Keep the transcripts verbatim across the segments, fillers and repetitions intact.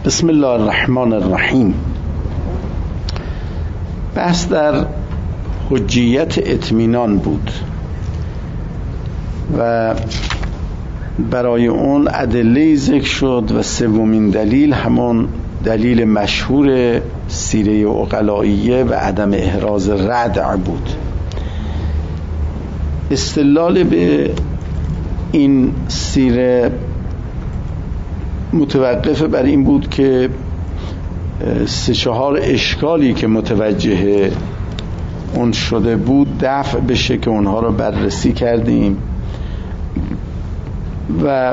بسم الله الرحمن الرحیم. بحث در حجیت اطمینان بود و برای اون ادله ذکر شد و سومین دلیل همون دلیل مشهور سیره عقلائیه و عدم احراز ردع بود. استدلال به این سیره متوقف بر این بود که سه چهار اشکالی که متوجه اون شده بود دفع بشه که اونها رو بررسی کردیم و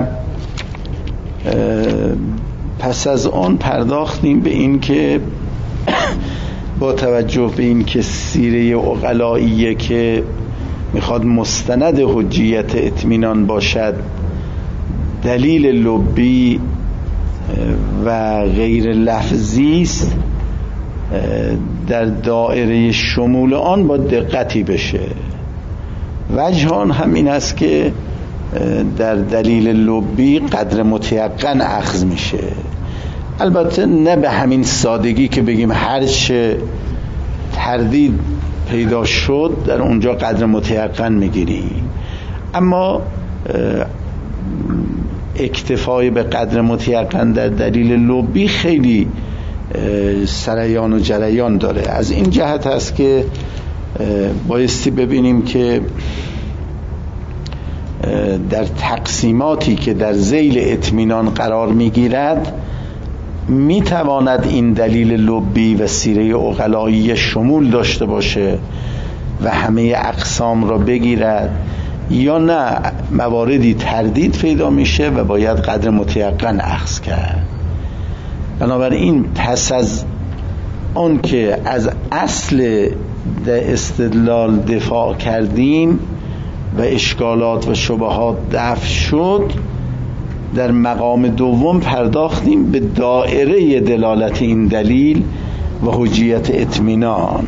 پس از آن پرداختیم به این که با توجه به این که سیره عقلائیه که میخواد مستند حجیت اطمینان باشد، دلیل لبی و غیر لفظی است، در دایره شمول آن با دقتی بشه. وجه آن همین است که در دلیل لبی قدر متیقن اخذ میشه، البته نه به همین سادگی که بگیم هر چه تردید پیدا شد در اونجا قدر متیقن میگیریم، اما اکتفای به قدر متیقن در دلیل لبی خیلی سریان و جریان داره. از این جهت هست که بایستی ببینیم که در تقسیماتی که در ذیل اطمینان قرار میگیرد میتواند این دلیل لبی و سیره عقلائیه شمول داشته باشه و همه اقسام را بگیرد، یا نه مواردی تردید پیدا میشه و باید قدر متیقن اخذ کرد. بنابراین پس از آن که از اصل استدلال دفاع کردیم و اشکالات و شبهات دفع شد، در مقام دوم پرداختیم به دایره دلالت این دلیل و حجیت اطمینان.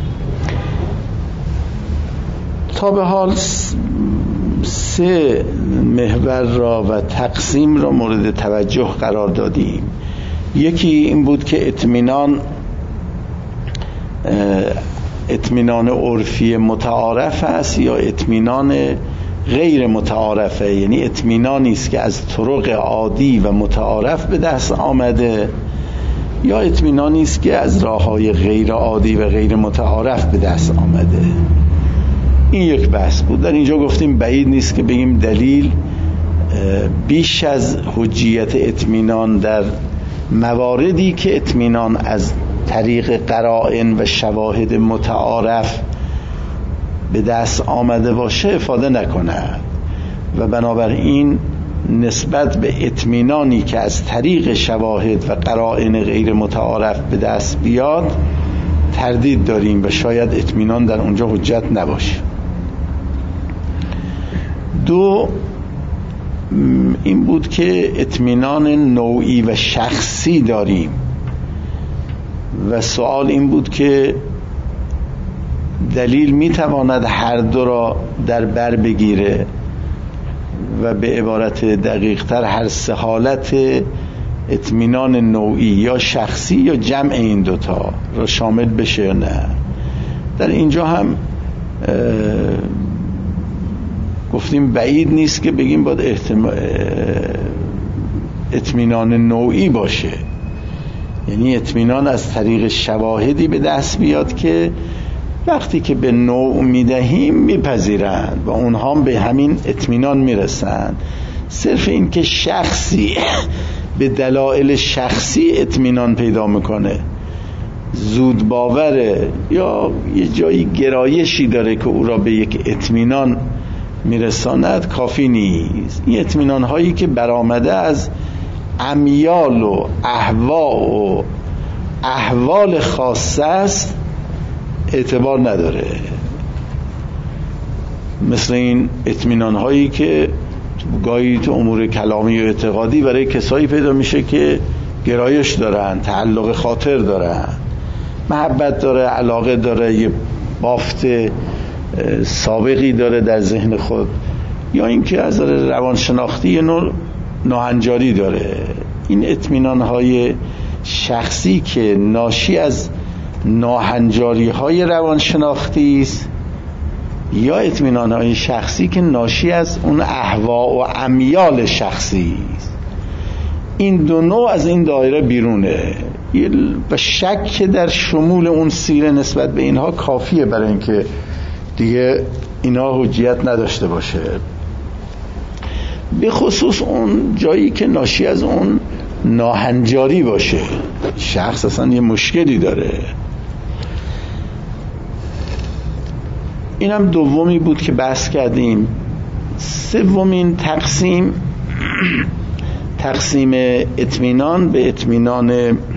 تا به حال سه محور را و تقسیم را مورد توجه قرار دادیم. یکی این بود که اطمینان اطمینان عرفی متعارف است یا اطمینان غیر متعارفه، یعنی اطمینانی است که از طرق عادی و متعارف به دست آمده یا اطمینانی است که از راه‌های غیر عادی و غیر متعارف به دست آمده. این یک بحث بود. در اینجا گفتیم بعید نیست که بگیم دلیل بیش از حجیت اطمینان در مواردی که اطمینان از طریق قرائن و شواهد متعارف به دست آمده باشه افاده نکند و بنابراین نسبت به اطمینانی که از طریق شواهد و قرائن غیر متعارف به دست بیاد تردید داریم و شاید اطمینان در اونجا حجت نباشه. دو این بود که اطمینان نوعی و شخصی داریم و سوال این بود که دلیل میتواند هر دو را در بر بگیره و به عبارت دقیق تر هر سه حالت اطمینان نوعی یا شخصی یا جمع این دوتا را شامل بشه یا نه. در اینجا هم گفتیم بعید نیست که بگیم باید احتمال اطمینان نوعی باشه، یعنی اطمینان از طریق شواهدی به دست بیاد که وقتی که به نوع میدهیم میپذیرند و اونها به همین اطمینان میرسند. صرف این که شخصی به دلایل شخصی اطمینان پیدا میکنه، زود باوره یا یه جایی گرایشی داره که او را به یک اطمینان میرساند کافی نیست. این اطمینان هایی که برآمده از امیال و اهوا و احوال خاصه است اعتبار نداره، مثل این اطمینان هایی که گاهی تو امور کلامی و اعتقادی برای کسایی پیدا میشه که گرایش دارن، تعلق خاطر دارن، محبت داره، علاقه داره، یه بافت سابقی داره در ذهن خود، یا اینکه از روانشناختی یه نوع ناهنجاری داره. این اطمینان های شخصی که ناشی از ناهنجاری های روانشناختی است یا اطمینان های شخصی که ناشی از اون اهوا و امیال شخصی است. این دو نوع از این دایره بیرونه و شک در شمول اون سیره نسبت به اینها کافیه برای اینکه دیگه اینا حجیت نداشته باشه، به خصوص اون جایی که ناشی از اون ناهنجاری باشه. شخص اصلا یه مشکلی داره. اینم دومی بود که بحث کردیم. سومین تقسیم تقسیم اطمینان به اطمینان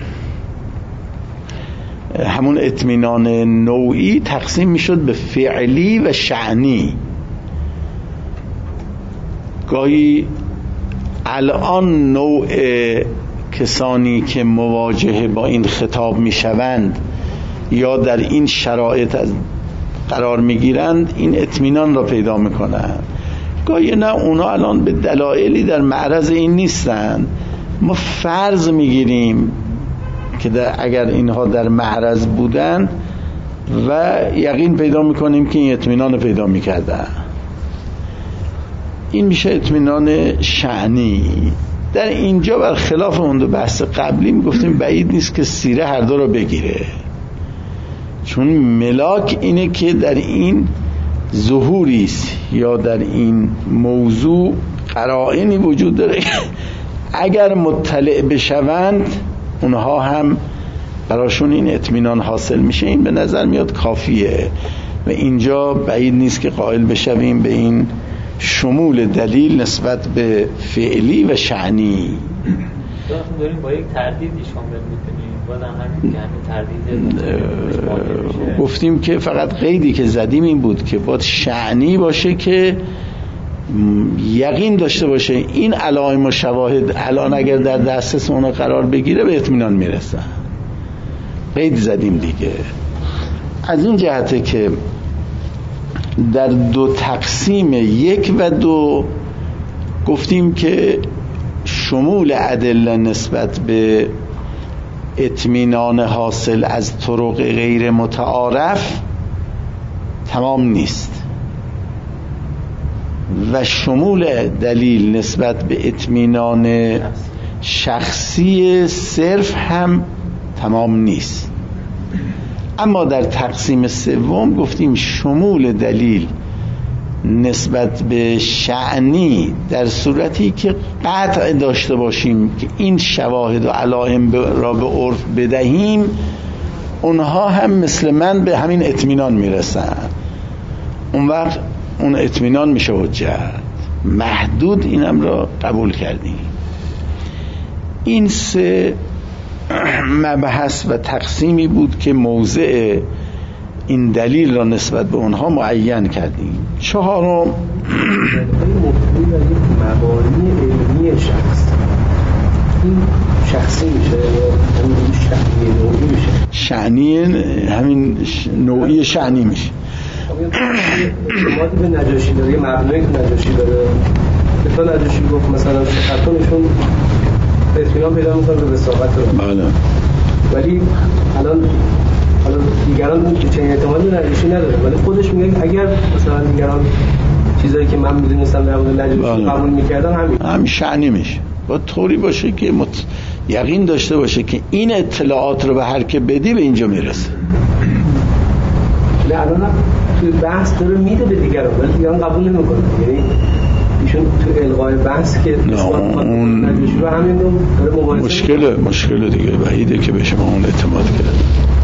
همون اطمینان نوعی تقسیم میشد به فعلی و شأنی. گاهی الان نوع کسانی که مواجهه با این خطاب میشوند یا در این شرایط از قرار میگیرند این اطمینان را پیدا میکنند. گاهی نه، اونا الان به دلایلی در معرض این نیستند. ما فرض میگیریم که در اگر اینها در معرض بودند و یقین پیدا میکنیم که این اطمینان پیدا میکردن. این میشه اطمینان شأنی. در اینجا برخلاف اون دو بحث قبلی میگفتیم بعید نیست که سیره هر دو رو بگیره، چون ملاک اینه که در این ظهوریست یا در این موضوع قرائنی وجود داره اگر مطلع بشوند اونها هم براشون این اطمینان حاصل میشه. این به نظر میاد کافیه و اینجا بعید نیست که قائل بشویم به این شمول دلیل نسبت به فعلی و شأنی. داریم با یک تردیدش کامل میکنیم. بازم همین که همین تردید گفتیم که فقط قیدی که زدیم این بود که باید شأنی باشه که یقین داشته باشه این علائم و شواهد الان اگر در دسترس اون قرار بگیره به اطمینان میرسن. قید زدیم دیگه. از این جهته که در دو تقسیم یک و دو گفتیم که شمول ادله نسبت به اطمینان حاصل از طرق غیر متعارف تمام نیست و شمول دلیل نسبت به اطمینان شخصی صرف هم تمام نیست. اما در تقسیم سوم گفتیم شمول دلیل نسبت به شأنی در صورتی که قطع داشته باشیم که این شواهد و علائم را به عرف بدهیم اونها هم مثل من به همین اطمینان میرسن، اون وقت اون اطمینان میشه حجت محدود. اینم را قبول کردیم. این سه مبحث و تقسیمی بود که موضع این دلیل را نسبت به اونها معین کردیم. چهارم مبانی علمی شخص، این شخصی میشه یا همین شأنی نوعی میشه؟ شأنی همین نوعی شأنی میشه. شماتی به نجاشی داره، یه مبنایی که نجاشی داره، به تا نجاشی گفت مثلا خطانشون اطمینان پیدا میکنه به وساقت رو. بله. ولی الان حالا دیگران چنین اعتمادی نجاشی نداره، ولی خودش میگه اگر مثلا دیگران چیزایی که من میدونستم در مورد نجاشی قبول میکردن همین همین شأنی میشه. با طوری باشه که مت... یقین داشته باشه که این اطلاعات رو به هر که بدی به اینجا میرسه. نه الان توی بحث داره میده به دیگران ولی دیگران قبول نمیکنه. یعنی ایشون تو الغای بحث که اون نجاشی رو همین رو داره مباحثه مشکل مشکل دیگه بعیده که به شما اون اعتماد کرد.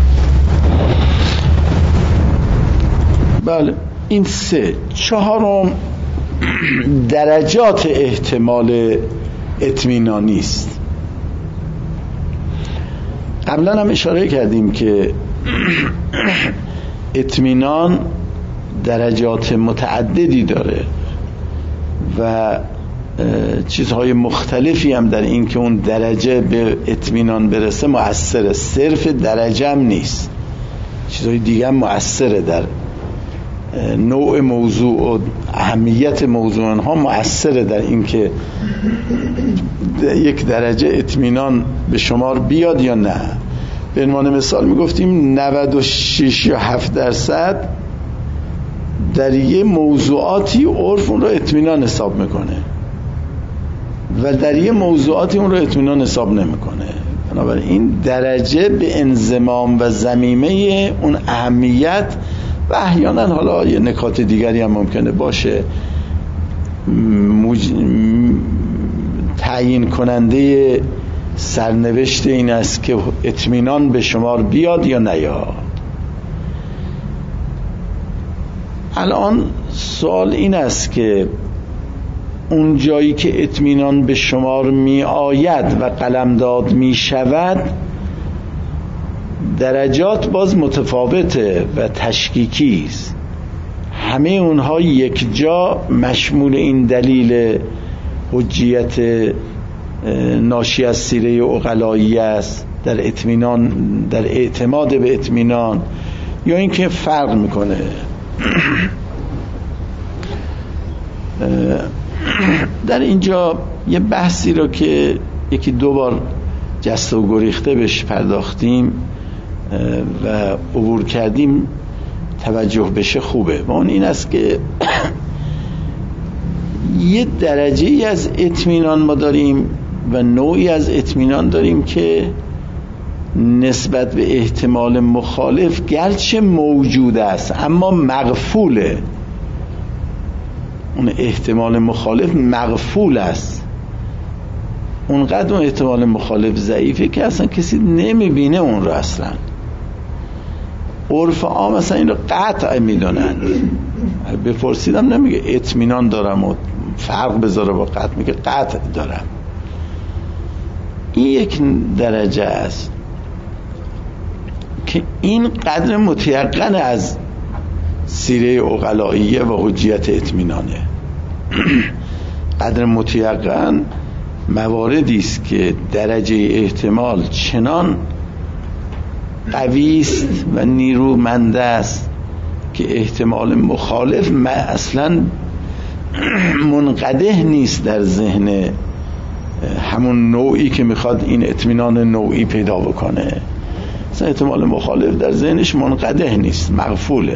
بله. این سه. چهارم درجات احتمال اطمینانی است. قبلا هم اشاره کردیم که اطمینان درجات متعددی داره و چیزهای مختلفی هم در این که اون درجه به اطمینان برسه مؤثره. صرف درجه هم نیست، چیزهای دیگه هم مؤثره در نوع موضوع و اهمیت موضوع ها مؤثره در این که یک درجه اطمینان به شمار بیاد یا نه. به عنوان مثال میگفتیم نود و شش یا هفت درصد در یه موضوعاتی عرف اون رو اطمینان حساب میکنه و در یه موضوعاتی اون رو اطمینان حساب نمیکنه. بنابراین این درجه به انضمام و ضمیمه اون اهمیت و احیانا حالا یه نکات دیگری هم ممکنه باشه مج... تعیین کننده سرنوشت این است که اطمینان به شمار بیاد یا نیاد. الان سوال این است که اون جایی که اطمینان به شمار می آید و قلمداد می شود درجات باز متفاوته و تشکیکی است. همه اونها یک جا مشمول این دلیل حجیت ناشی از سیره عقلایی است در اطمینان، در اعتماد به اطمینان، یا اینکه فرق میکنه. در اینجا یه بحثی رو که یکی دو بار جسته و گریخته بهش پرداختیم و عبور کردیم توجه بشه خوبه و اون این است که یه درجه ای از اطمینان ما داریم و نوعی از اطمینان داریم که نسبت به احتمال مخالف گرچه موجود است اما مغفوله. اون احتمال مخالف مغفول است، اونقدر اون احتمال مخالف ضعیفه که اصلا کسی نمیبینه اون رو. اصلا عرف عام اصلا این رو قطع میدونن. بپرسیدم نمیگه اطمینان دارم و فرق بذاره با قطع، میگه قطع دارم. این یک درجه است که این قدر متیقن از سیره عقلائیه و حجیت اطمینانه. قدر متیقن مواردی است که درجه احتمال چنان قوی است و نیرومند است که احتمال مخالف اصلا منقده نیست در ذهن همون نوعی که میخواد این اطمینان نوعی پیدا بکنه. اصلا احتمال مخالف در ذهنش منقده نیست، مغفوله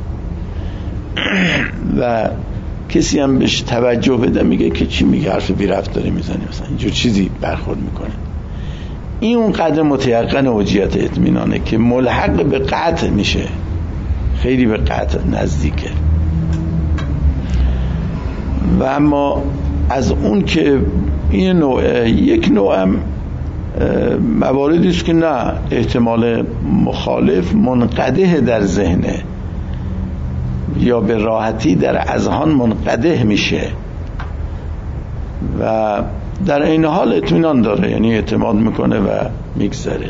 و کسی هم بهش توجه بده میگه که چی میگه، حرف بی ربط داره میزنی، مثلا اینجور چیزی برخورد میکنه. این اون قدر متیقن حجیت اطمینانه که ملحق به قطع میشه، خیلی به قطع نزدیکه. و اما از اون که این نوع یک نوعم مواردی است که نه احتمال مخالف منقده در ذهنه یا به راحتی در اذهان منقده میشه و در این حال اطمینان داره، یعنی اعتماد میکنه و میگذره.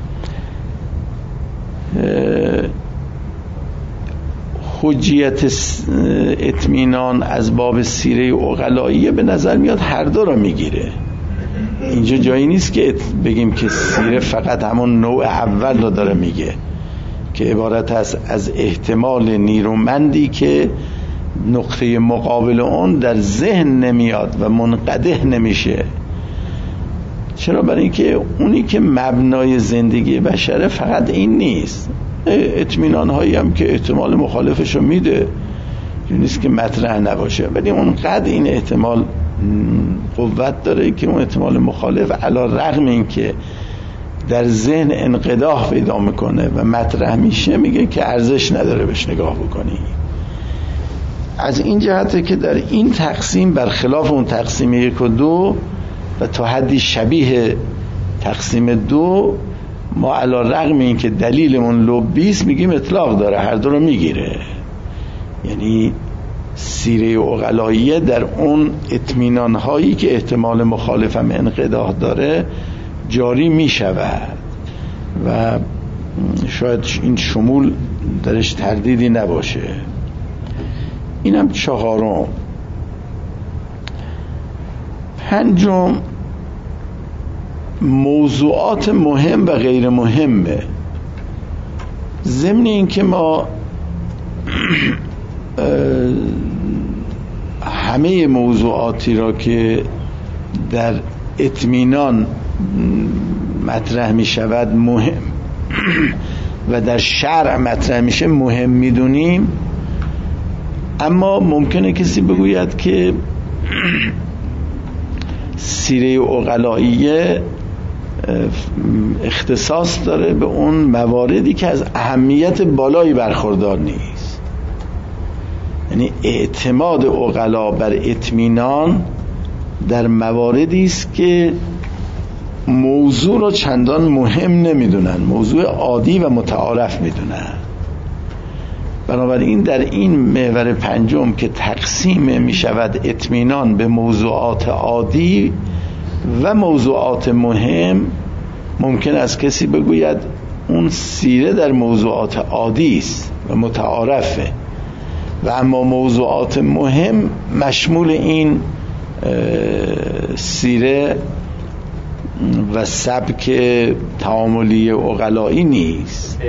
حجیت اطمینان از باب سیره عقلائیه به نظر میاد هر دو را میگیره. اینجا جایی نیست که بگیم که سیره فقط همون نوع اول رو داره میگه که عبارت است از احتمال نیرومندی که نقطه مقابل اون در ذهن نمیاد و منقده نمیشه. چرا؟ برای اینکه اونی که مبنای زندگی بشره فقط این نیست. اطمینان هایی هم که احتمال مخالفش رو میده، این نیست که مطرح نباشه، ولی اونقدر این احتمال قوت داره که اون احتمال مخالف علی رغم این که در ذهن انقداح پیدا میکنه و مطرح میشه، میگه که ارزش نداره بهش نگاه بکنی. از این جهته که در این تقسیم برخلاف اون تقسیم یک و دو و تا حدی شبیه تقسیم دو، ما علی رغم این که دلیلمون لبیست میگیم اطلاق داره، هر دو رو میگیره. یعنی سیره عقلائیه در اون اطمینان هایی که احتمال مخالف هم انقداح داره جاری میشود و شاید این شمول درش تردیدی نباشه. اینم چهارم. پنجم، موضوعات مهم و غیر مهمه. ضمن این که ما همه موضوعاتی را که در اطمینان مطرح می شود مهم و در شرع مطرح میشه مهم میدونیم، اما ممکنه کسی بگوید که سیره عقلائیه اختصاص داره به اون مواردی که از اهمیت بالایی برخوردار نیست. یعنی اعتماد عقلا بر اطمینان در مواردی است که موضوع رو چندان مهم نمیدونن، موضوع عادی و متعارف میدونن. بنابراین در این محور پنجم که تقسیم میشود اطمینان به موضوعات عادی و موضوعات مهم، ممکن است کسی بگوید اون سیره در موضوعات عادی است و متعارفه و اما موضوعات مهم مشمول این سیره و سبک تعاملی عقلایی نیست.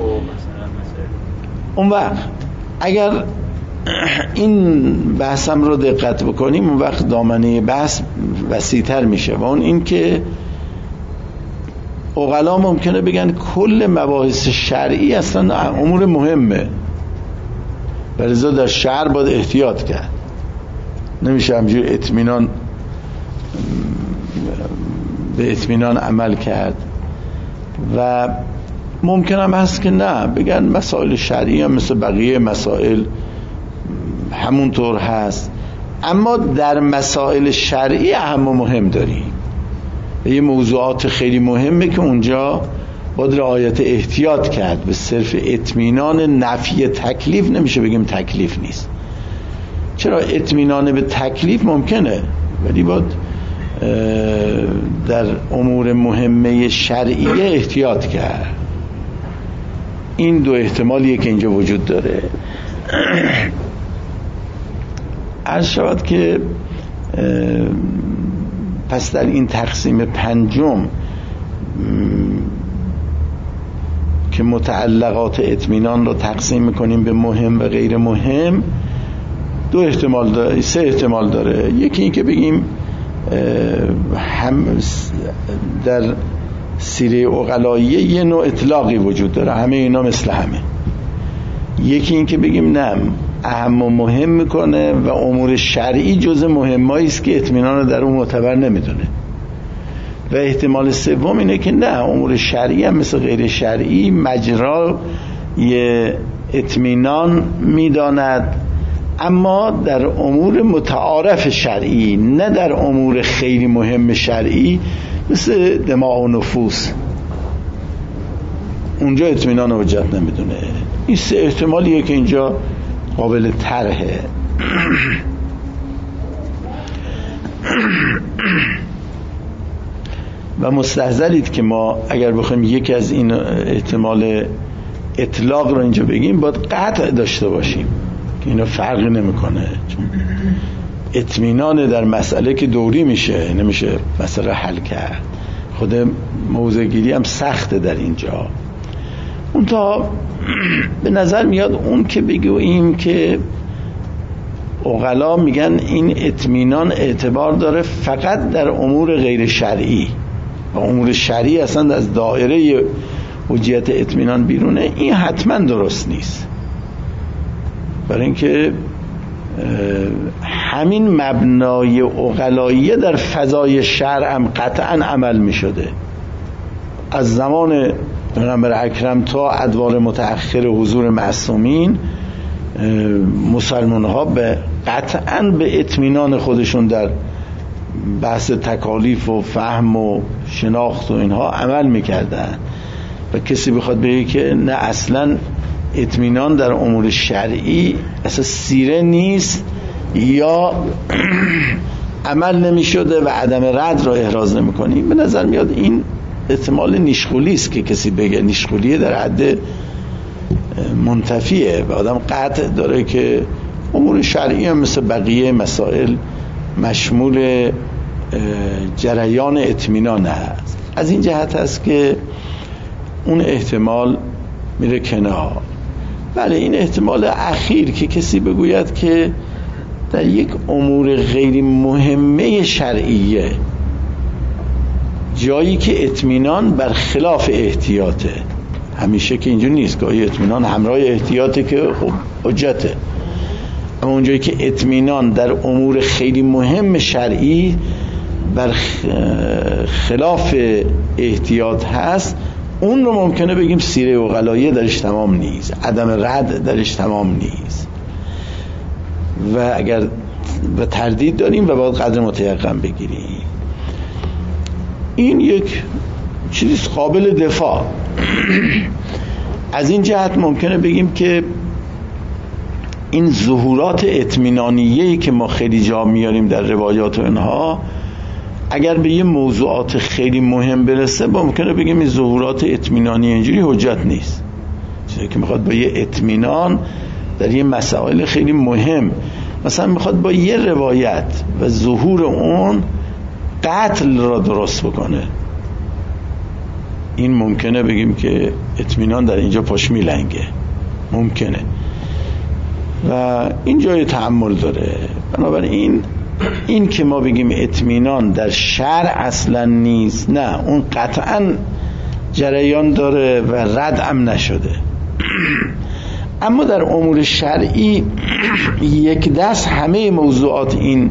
اون وقت اگر این بحثم رو دقت بکنیم، اون وقت دامنه بحث وسیع‌تر میشه و اون این که عقلا ممکنه بگن کل مباحث شرعی اصلا امور مهمه و لذا در شرع باید احتیاط کرد، نمیشه همجور اطمینان به اطمینان عمل کرد. و ممکن هم هست که نه، بگن مسائل شرعی هم مثل بقیه مسائل همونطور هست، اما در مسائل شرعی اهم و مهم داریم و یه موضوعات خیلی مهمه که اونجا باید رعایت احتیاط کرد. به صرف اطمینان نفی تکلیف نمیشه بگیم تکلیف نیست. چرا؟ اطمینان به تکلیف ممکنه، ولی باید در امور مهمه شرعیه احتیاط کرد. این دو احتمالیه که اینجا وجود داره. عرض شود که پس در این تقسیم پنجم که متعلقات اطمینان رو تقسیم میکنیم به مهم و غیر مهم، دو احتمال داره، سه احتمال داره. یکی این که بگیم هم در سیره عقلائیه یه نوع اطلاقی وجود داره، همه اینا مثل همه. یکی این که بگیم نه، اهم و مهم میکنه و امور شرعی جز مهمایی است که اطمینان رو در اون معتبر نمیدونه. و احتمال سوم اینه که نه، امور شرعی هم مثل غیر شرعی مجرای اطمینان میداند، اما در امور متعارف شرعی، نه در امور خیلی مهم شرعی مثل دماء و نفوس، اونجا اطمینان و حجت نمیدونه. این سه احتمالیه که اینجا قابل طرحه. و مستحضرید که ما اگر بخوایم یکی از این احتمال اطلاق رو اینجا بگیم، باید قطع داشته باشیم که اینا فرقی نمیکنه، چون اطمینان در مسئله که دوری میشه، نمیشه مسئله حل کرد. خود موضع گیری هم سخته در اینجا. اون تا به نظر میاد اون که بگوییم که عقلا میگن این اطمینان اعتبار داره فقط در امور غیر شرعی و امور شرعی اصلا از دایره حجیت اطمینان بیرونه، این حتما درست نیست. برای اینکه همین مبنای عقلائیه در فضای شرع هم قطعا عمل می شده. از زمان پیغمبر اکرم تا ادوار متأخر حضور معصومین، مسلمان ها به قطعا به اطمینان خودشون در بحث تکالیف و فهم و شناخت و اینها عمل میکردن. و کسی بخواد بگه که نه اصلا اطمینان در امور شرعی اصلا سیره نیست یا عمل نمی شده و عدم رد را احراز نمی کنیم، به نظر میاد این احتمال نیشخولی است که کسی بگه. نیشخولیه در حد منتفیه و آدم قطع داره که امور شرعی هم مثل بقیه مسائل مشمول جریان اطمینان هست. از این جهت هست که اون احتمال میره کنار. بله این احتمال اخیر که کسی بگوید که در یک امور غیر مهمه شرعیه، جایی که اطمینان بر خلاف احتیاطه، همیشه که اینجور نیست، گاهی اطمینان همراه احتیاطه که خب حجته، اما اونجایی که اطمینان در امور خیلی مهم شرعی بر خلاف احتیاط هست، اون رو ممکنه بگیم سیره عقلاییه درش تمام نیست، عدم رد درش تمام نیست و اگر و تردید داریم و باید قدر متیقن بگیریم. این یک چیز قابل دفاع. از این جهت ممکنه بگیم که این ظهورات اطمینانیه‌ای که ما خیلی جا میاریم در روایات و اینها، اگر به یه موضوعات خیلی مهم برسه ممکنه بگیم این ظهورات اطمینانی اینجوری حجت نیست، چیزی که میخواد با یه اطمینان در یه مسائل خیلی مهم، مثلا میخواد با یه روایت و ظهور اون قتل را درست بکنه، این ممکنه بگیم که اطمینان در اینجا پاش میلنگه، ممکنه و این جای تأمل داره. بنابراین این که ما بگیم اطمینان در شرع اصلا نیست، نه، اون قطعا جریان داره و رد هم نشده. اما در امور شرعی یک دست همه موضوعات این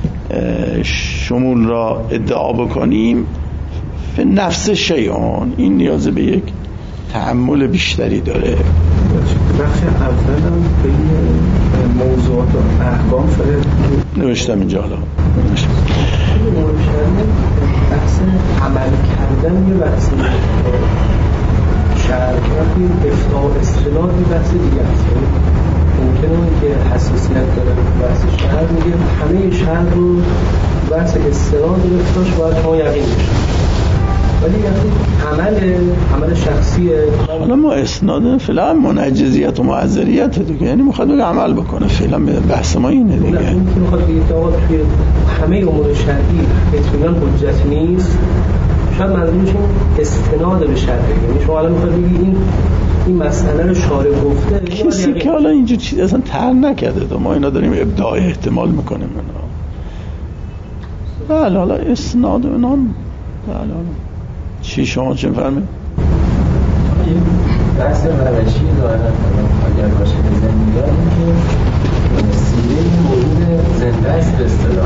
شمول را ادعا بکنیم به نفس شیعان، این نیاز به یک تأمل بیشتری داره. بخش اول هم بین موضوعات و احکام شده نوشتم اینجا، حالا نوشتم بحث عمل کردن یه بحث شرع وقتی افتاء استناد یه بحث دیگه هست. ممکنه که حساسیت داره بحث شرع، میگه همه شرع رو بحث استناد و افتاش باید ما یقین بشه، ولی وقتی عمل عمل شخصیه، حالا ما اسناد فعلا منجزیت و معذریت دیگه، یعنی میخواد بگه عمل بکنه، فعلا بحث ما اینه دیگه. این که میخواد بگه که آقا توی همه امور شرعی اطمینان حجت نیست، شاید منظورش این استناد به شرع، یعنی شما الان میخواد بگی این این مسئله رو شارع گفته، کسی که حالا اینجور چیز اصلا طرح نکرده تو ما اینا داریم ابداع احتمال میکنیم اینا. بله حالا اسناد و اینا، بله حالا چی شما چه فرمه؟ بحث روشی دارن اگر باشه به زنده داریم که سیره این موجود زنده است به اصطلاح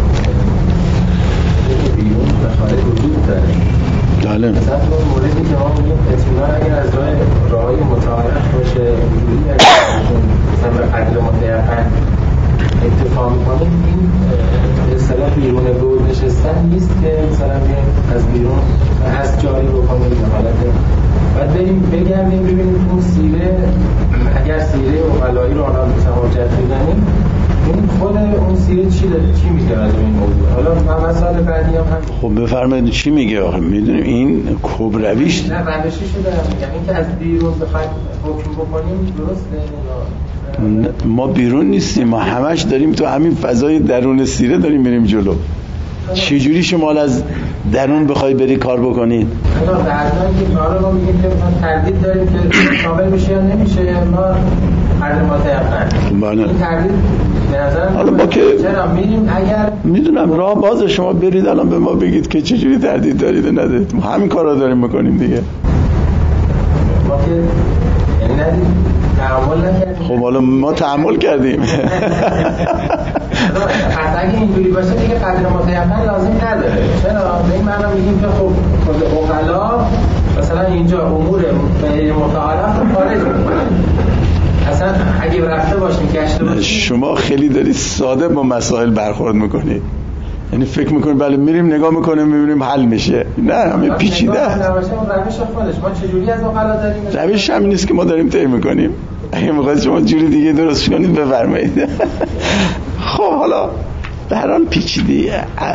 که بیرون و خارج وجود داره. بله مثلا اون موردی که ما میگیم اطمینان اگر از راه راهی متعارف باشه وجودی اگر مثلا به قدر متیقن اتفاق میکنیم، این به اصطلاح بیرون بود نشستن نیست که مثلا از بیرون از جاری بکنیم به حالت بعد بریم بگردیم ببینیم اون سیره، اگر سیره عقلایی رو آنها مثلا حجت بزنیم این خود اون سیره چی داره، چی میگه از این موضوع. حالا من مسائل بعدی هم هم خب بفرمایید چی میگه. آخه میدونیم این کبرویش نه روشی شده میگم این که از بیرون بخوایم حکم بکنیم درسته. ما بیرون نیستیم، ما همش داریم تو همین فضای درون سیره داریم میریم جلو. چه جوری شما از درون بخوای بری کار بکنید؟ حالا در حالی که حالا ما میگیم که تردید داریم که کامل میشه یا نمیشه، ما هر متعقل بله این تردید به نظر حالا ما که چرا میریم اگر میدونم راه باز شما برید الان به ما بگید که چه جوری تردید دارید و ندارید، ما همین کارا داریم میکنیم دیگه. ما که یعنی ندید تعامل نکردیم. خب حالا ما تعامل کردیم. حتی اگه اینجوری باشه دیگه قدر متیقن لازم نداره. چرا؟ به این معنی میگیم که خب خود عقلا مثلا اینجا امور غیر متعارف رو خارج میکنن. اصلا اگه رفته باشیم گشته باشیم، شما خیلی دارید ساده با مسائل برخورد میکنید، یعنی فکر میکنید بله میریم نگاه میکنیم میبینیم حل میشه. نه همه پیچیده است. روش خودش ما چجوری از عقلا داریم؟ روش همین نیست که ما داریم طی میکنیم. اگه میخواید شما جوری دیگه درست کنید بفرمایید. خب حالا در حال پیچیدگی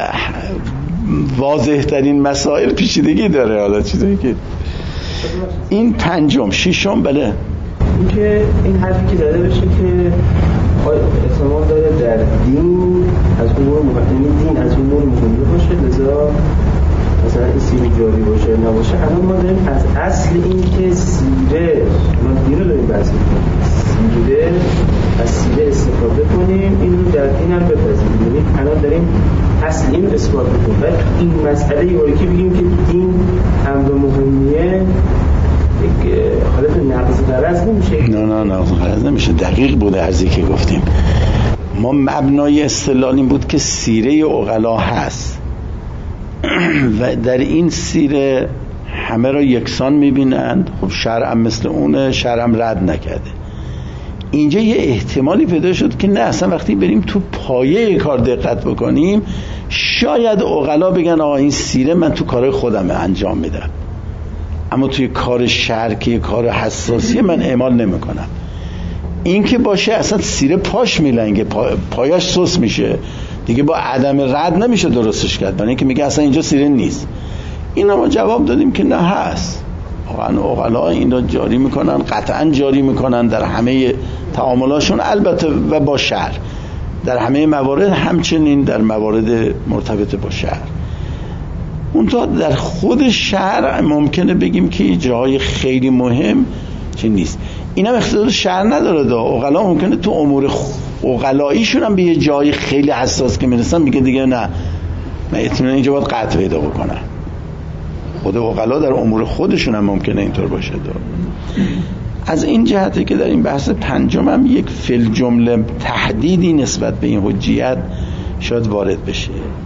واضح ترین مسائل پیچیدگی داره. حالا چیزایی که این پنجم ششم بله این که این حرفی که زده بشه که احتمال داره در دین از امور مقدمی دین از امور مهمی باشه، لذا مثلا این سیره جاری باشه نباشه. الان ما داریم از اصل این که سیره ما دیره داریم بحث می‌کنیم، سیره از سیره استفاده کنیم، این رو در دین هم بپذیریم. یعنی الان داریم اصل این رو اثبات می‌کنیم. بعد این مسئله یه که بگیم که دین امر مهمیه، یک حالت نقض غرض نمیشه. نه نه نقض غرض نمیشه. دقیق بوده ارزی که گفتیم. ما مبنای استدلال این بود که سیره عقلا هست و در این سیره همه را یکسان میبینند. خب شرع مثل اونه، شرع رد نکرده. اینجا یه احتمالی پیدا شد که نه، اصلا وقتی بریم تو پایه کار دقت بکنیم شاید عقلا بگن آقا این سیره من تو کار خودم انجام میدم، اما توی کار شرع که کار حساسیه من اعمال نمی کنم. این که باشه اصلا سیره پاش میلنگه، پا... پایاش سوس میشه دیگه، با عدم رد نمیشه درستش کرد. برای اینکه میگه اصلا اینجا سیره نیست. اینا ما جواب دادیم که نه هست. واقعا عقلا این رو جاری میکنن، قطعا جاری میکنن در همه تعاملاشون، البته و با شرع در همه موارد، همچنین در موارد مرتبط با شرع. اونتا در خود شرع ممکنه بگیم که جاهای خیلی مهم چه نیست. این هم اختیار شرع نداره. دا عقلا ممکنه تو امور عقلاییشون هم به یه جای خیلی حساس که میرسن میگه دیگه نه، من اطمینان اینجا باید قطع پیدا بکنم. خود عقلا در امور خودشون هم ممکنه اینطور باشه. دا از این جهته که در این بحث پنجم هم یک فل جمله تحدیدی نسبت به این حجیت شاید وارد بشه.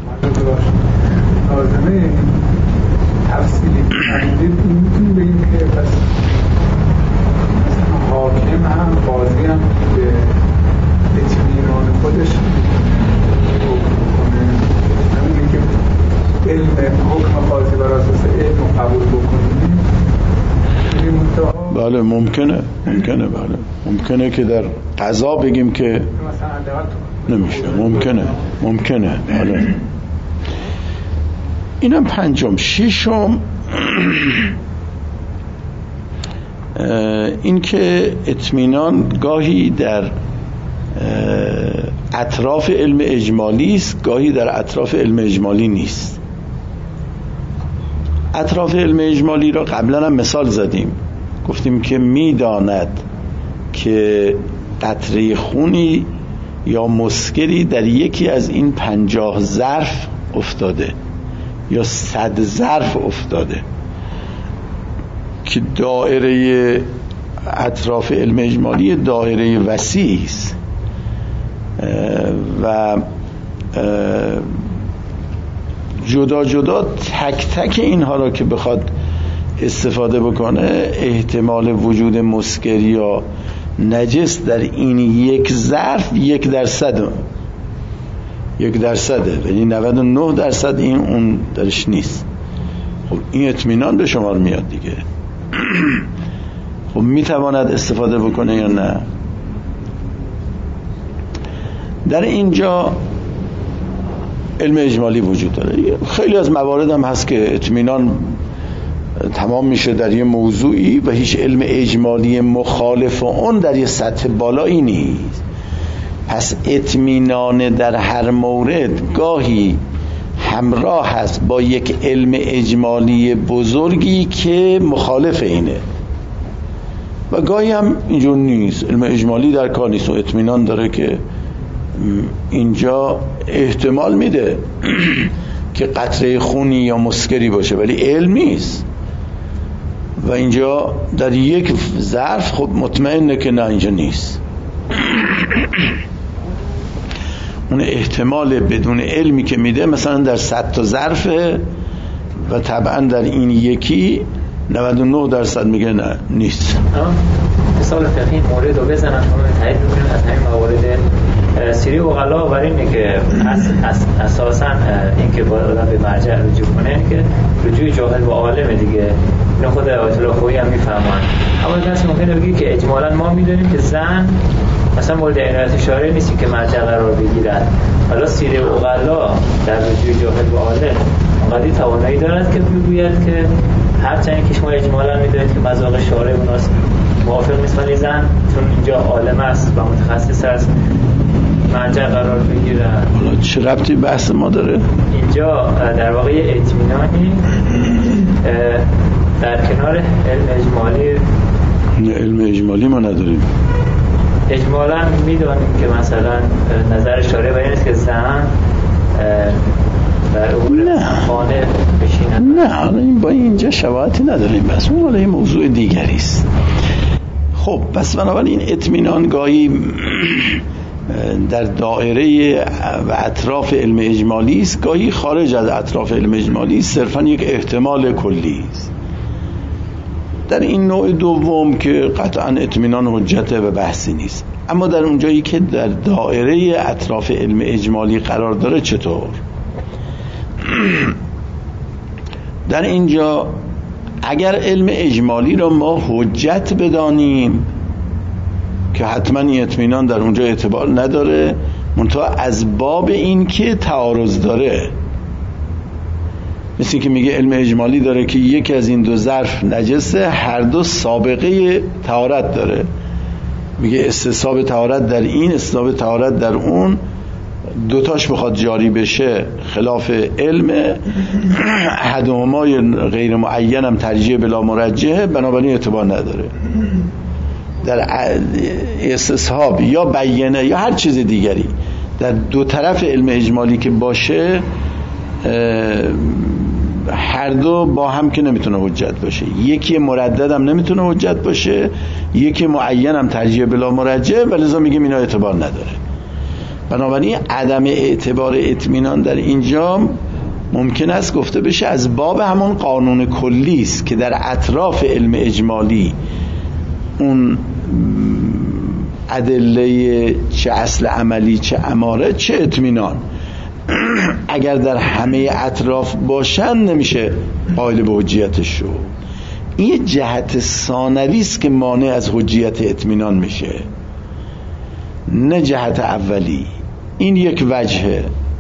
لازمه تفصیلی تحدید این میتونیم بگیم که پس مثلا حاکم هم قاضی هم به اطمینان خودش بکنه، نمیگه که علم حکم قاضی بر اساس علم قبول بکنیم. بله ممکنه ممکنه بله ممکنه که در قضا بگیم که نمیشه، ممکنه ممکنه بله. اینم پنجم. ششم این که اطمینان گاهی در اطراف علم اجمالی است، گاهی در اطراف علم اجمالی نیست. اطراف علم اجمالی را قبلا هم مثال زدیم، گفتیم که میداند که قطره خونی یا مسکری در یکی از این پنجاه ظرف افتاده یا صد ظرف افتاده، که دایره اطراف علم اجمالی دایره وسیعی است و جدا جدا تک تک اینها را که بخواد استفاده بکنه، احتمال وجود مسکر یا نجس در این یک ظرف یک درصد یک درصده، یعنی نود و نه درصد این اون درش نیست. خب این اطمینان به شمار میاد دیگه. خب میتواند استفاده بکنه یا نه؟ در اینجا علم اجمالی وجود داره. خیلی از موارد هم هست که اطمینان تمام میشه در یه موضوعی و هیچ علم اجمالی مخالف اون در یه سطح بالایی نیست. پس اطمینان در هر مورد گاهی همراه هست با یک علم اجمالی بزرگی که مخالف اینه و گاهی هم اینجور نیست، علم اجمالی در کار نیست و اطمینان داره که اینجا احتمال میده که قطره خونی یا مسکری باشه ولی علم نیست و اینجا در یک ظرف خب مطمئنه که نه اینجا نیست. اون احتمال بدون علمی که میده مثلا در صد تا ظرفه و طبعا در این یکی نود و نه درصد میگه نه نیست. مثال فقهی مورد رو بزنن همه تایید بکنیم از همین موارد سیری عقلا بر اینه که اس اس اساسا این که باید آدم به مرجع رجوع کنه اینه که رجوع جاهل و عالمه دیگه. اینو خود آیت الله خویی هم میفهمن. اما کسی ممکنه بگه که اجمالا ما میدونیم که زن مثلا مورد عنایت اشاره نیستی که مرجع قرار بگیرد. حالا سیری عقلا در رجوع جاهل و عالم انقدر توانایی دارد که بگوید که هرچند که شما اجمالا میدونید که مذاق شارع مناسب موافق نیست ولی زن چون اینجا عالم است و متخصص است مرجع قرار بگیرن. حالا چه ربطی بحث ما داره؟ اینجا در واقع اطمینانی در کنار علم اجمالی. نه، علم اجمالی ما نداریم. اجمالا میدونیم که مثلا نظر شارع بیان است که زن در امور خانه بشینن. نه، حالا این با اینجا شباهتی نداریم، بس اون حالا این موضوع دیگری است. خب پس بنابراین اطمینان گاهی در دایره و اطراف علم اجمالی است، گاهی خارج از اطراف علم اجمالی است، صرفا یک احتمال کلی است. در این نوع دوم که قطعا اطمینان حجته و بحثی نیست، اما در اونجایی که در دایره اطراف علم اجمالی قرار داره چطور؟ در اینجا اگر علم اجمالی را ما حجت بدانیم که حتما این اطمینان در اونجا اعتبار نداره، منتها از باب این که تعارض داره، مثل که میگه علم اجمالی داره که یکی از این دو ظرف نجسه، هر دو سابقه طهارت داره، میگه استصحاب طهارت در این، استصحاب طهارت در اون، دوتاش بخواد جاری بشه خلاف علم احدهما غیر معین هم ترجیح بلا مرجحه، بنابراین اعتبار نداره. در استصحاب یا بیانه یا هر چیز دیگری در دو طرف علم اجمالی که باشه، هر دو با هم که نمیتونه حجت باشه، یکی مردد هم نمیتونه حجت باشه، یکی معین هم ترجیح بلا مرجح، ولذا میگیم اینا اعتبار نداره. بنابراین عدم اعتبار اطمینان در اینجا ممکن است گفته بشه از باب همون قانون کلی است که در اطراف علم اجمالی اون ادله چه اصل عملی چه اماره چه اطمینان اگر در همه اطراف باشن نمیشه قائل به حجیتش شد. این یه جهت ثانوی است که مانع از حجیت اطمینان میشه، نه جهت اولی. این یک وجهه.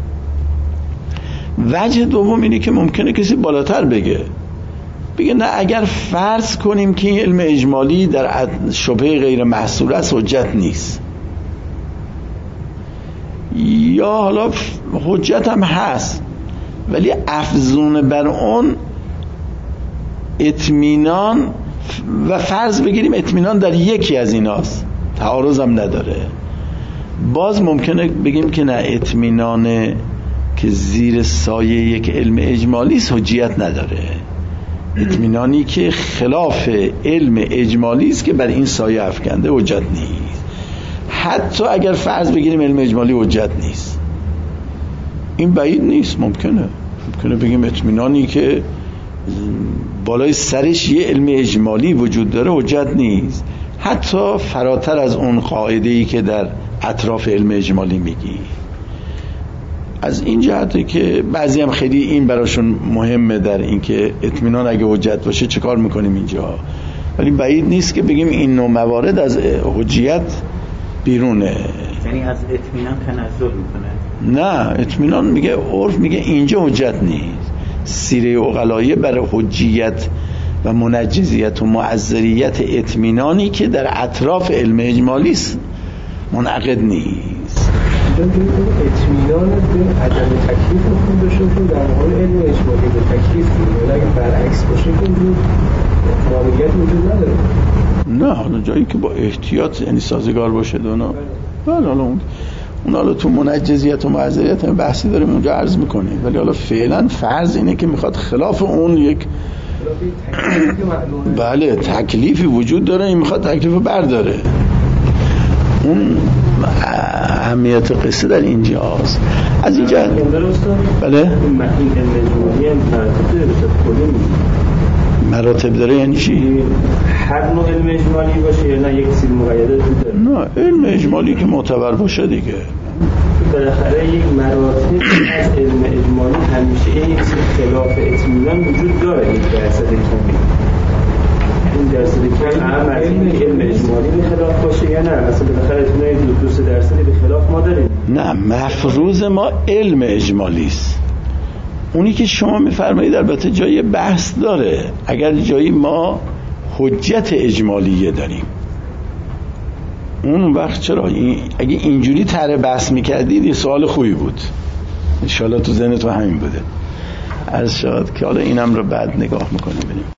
وجه دوم اینه که ممکنه کسی بالاتر بگه بگه نه، اگر فرض کنیم که این علم اجمالی در شبهه غیر محصور است حجت نیست، یا حالا حجت هم هست ولی افزون بر اون اطمینان، و فرض بگیریم اطمینان در یکی از ایناست، تعارض هم نداره، باز ممکنه بگیم که نه، اطمینان که زیر سایه یک علم اجمالی است حجیت نداره، اطمینانی که خلاف علم اجمالی است که بر این سایه افکنده حجت نیست. حتی اگر فرض بگیریم علم اجمالی حجت نیست، این بعید نیست، ممکنه ممکنه بگیم اطمینانی که بالای سرش یه علم اجمالی وجود داره حجت نیست، حتی فراتر از اون قاعده‌ای که در اطراف علم اجمالی میگی. از این جهته که بعضی هم خیلی این براشون مهمه در این که اطمینان اگه حجت باشه چه کار میکنیم اینجا، ولی بعید نیست که بگیم این نوع موارد از حجیت بیرونه. یعنی از اطمینان تنزل میکنه؟ نه، اطمینان میگه عرف میگه اینجا حجت نیست. سیره عقلایه برای حجیت و منجزیت و معذریت اطمینانی که در اطراف علم اجمالی است منعقد نیست. اطمینان به عدم تکلیف خونده شد در مقابل علم اجمالی به تکلیف میده، اگه برعکس باشه که مانعیت وجود نداره. نه، حالا جایی که با احتیاط یعنی سازگار باشه دونا، بله حالا اون اون حالا تو منجزیت و معذریت هم بحثی داریم اونجا عرض میکنیم، ولی حالا فعلا فرض اینه که میخواد خلاف اون یک بله تکلیفی وجود داره، این میخواد تکلیفو برداره. اون اهمیت قصه در اینجاست. از اینجا بله این علم اجمالی مراتب داره، یعنی چی؟ هر نوع علم اجمالی باشه یا نه یک سری مقیدات داره؟ نه، علم اجمالی که معتبر باشه دیگه. بالاخره یک مراتب از علم اجمالی همیشه یک سری خلاف اطمینان وجود داره، یک درصد کمی. این درصد کمی هم از این علم اجمالی به خلاف باشه یا نه؟ مثلا بالاخره اطمینان دو سه درصدی به خلاف ما داریم. نه، مفروض ما علم اجمالی است. اونی که شما میفرمایید البته جای بحث داره. اگر جایی ما حجت اجمالیه داریم، اون وقت چرا این اگه اینجوری طرح بحث میکردید یه سوال خوبی بود، انشالله تو ذهنتون همین بوده. عرض شد که حالا اینم رو بعد نگاه میکنیم ببینیم.